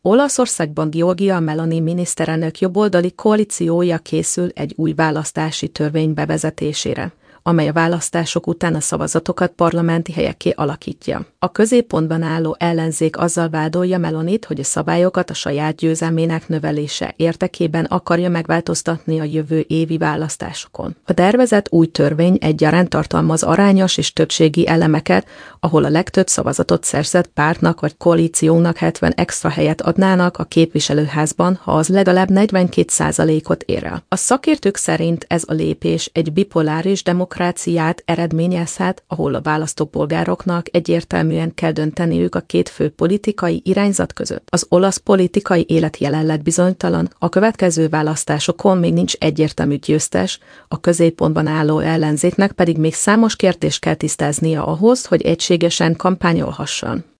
Olaszországban Giorgia Meloni miniszterelnök jobboldali koalíciója készül egy új választási törvény bevezetésére, amely a választások után a szavazatokat parlamenti helyekké alakítja. A középpontban álló ellenzék azzal vádolja Melonit, hogy a szabályokat a saját győzelmének növelése érdekében akarja megváltoztatni a jövő évi választásokon. A tervezett új törvény egyaránt tartalmaz arányos és többségi elemeket, ahol a legtöbb szavazatot szerzett pártnak vagy koalíciónak 70 extra helyet adnának a képviselőházban, ha az legalább 42%-ot ér el. A szakértők szerint ez a lépés egy bipoláris demokráciát eredményezhet, ahol a választópolgároknak egyértelműen kell dönteniük a két fő politikai irányzat között. Az olasz politikai élet jelenleg bizonytalan, a következő választásokon még nincs egyértelmű győztes, a középpontban álló ellenzéknek pedig még számos kérdést kell tisztáznia ahhoz, hogy egységesen kampányolhasson.